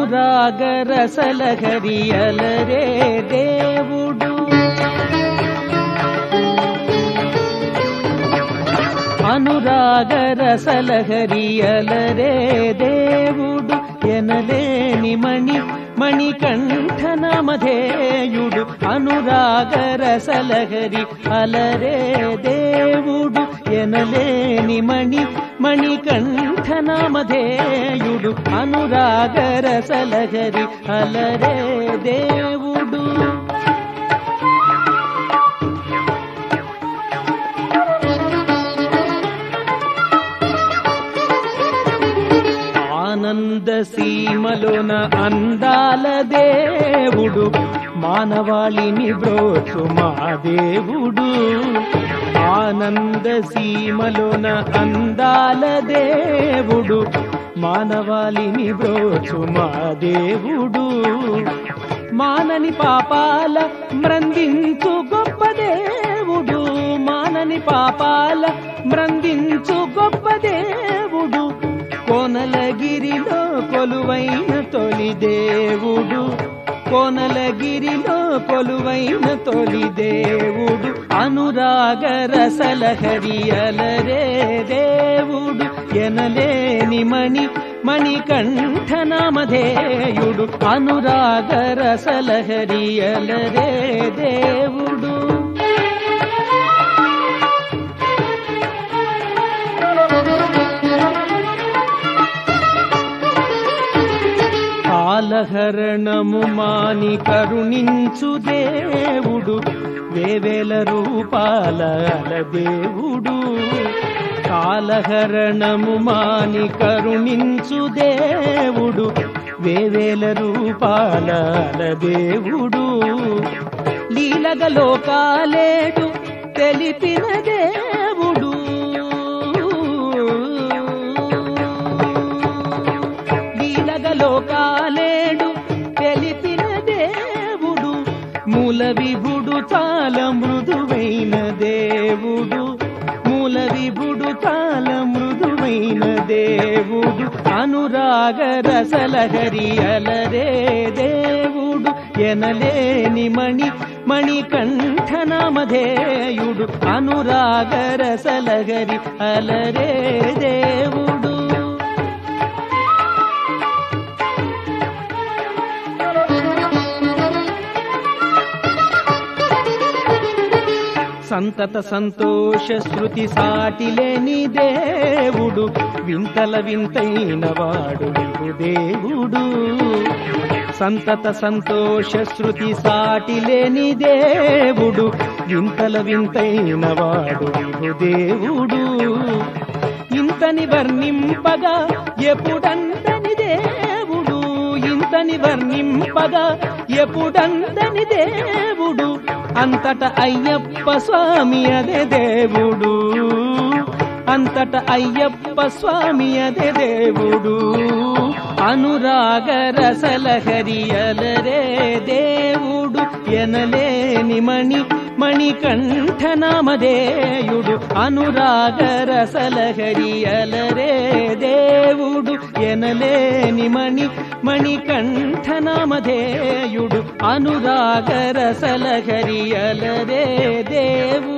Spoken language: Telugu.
అనురాగ రసలహరి అలరే దేవుడు అనురాగ రసలహరి అలరే దేవుడు ఎనలేని మణికంఠనమధేయుడు అనురాగ రసలహరి అలరే దేవుడు ఎనలేని మణికంఠనమధేయుడు అనురాగ రసలహరి అలరే దేవుడు ఆనంద సీమలోన అందాల దేవుడు మానవాళిని బ్రోచు మా దేవుడు ఆనంద సీమలోన అందాల దేవుడు మానవాళిని బ్రోచు మా దేవుడు మానని పాపాల మ్రందించు గొప్ప దేవుడు మానని పాపాల మ్రందించు గొప్ప దేవుడు కోనలగిరిలో కొలువైన తొలి దేవుడు కోనలగిరిలో కొలువైన తొలి దేవుడు అనురాగ రసలహరి అలరే దేవుడు ఎనలేని మణికంఠనమధేయుడు అనురాగ రసలహరి అలరే దేవుడు కాలహరణము మాని కరుణించు దేవుడు వేవేల రూపాల దేవుడు కాలహరణము మాని కరుణించు దేవుడు వేవేల రూపాల దేవుడు లీలగ లోకాలేడు తెలిపిన దేవుడు లోకాలేడు తెలిపిన దేవుడు మూల విభుడు చాలా మృదువైన దేవుడు మూల విభుడు చాలా మృదువైన దేవుడు అనురాగ రసలహరి అలరే దేవుడు ఎనలేని మణికంఠనమధేయుడు అనురాగ రసలహరి అలరే దేవుడు సంతత సంతోష శృతి సాటిలేని దేవుడు వింతల వింతైన వాడు దేవుడు సంతత సంతోష శృతి సాటిలేని దేవుడు వింతల వింతైన వాడు దేవుడు ఇంతని వర్ణింపగా ఎప్పుడంతని దేవుడు ఇంతని వర్ణింపగా ఎప్పుడంతని దేవుడు అంతట అయ్యప్ప స్వామి అదే దేవుడు అంతట అయ్యప్ప స్వామి అదే దేవుడు అనురాగ రసలహరి అలరే దేవుడు ఎనలేని మణికంఠనమధేయుడు అనురాగ రసలహరి అలరే దేవుడు ఎనలేని మణికంఠనమధేయుడు అనురాగ రసలహరి అలరే దేవుడు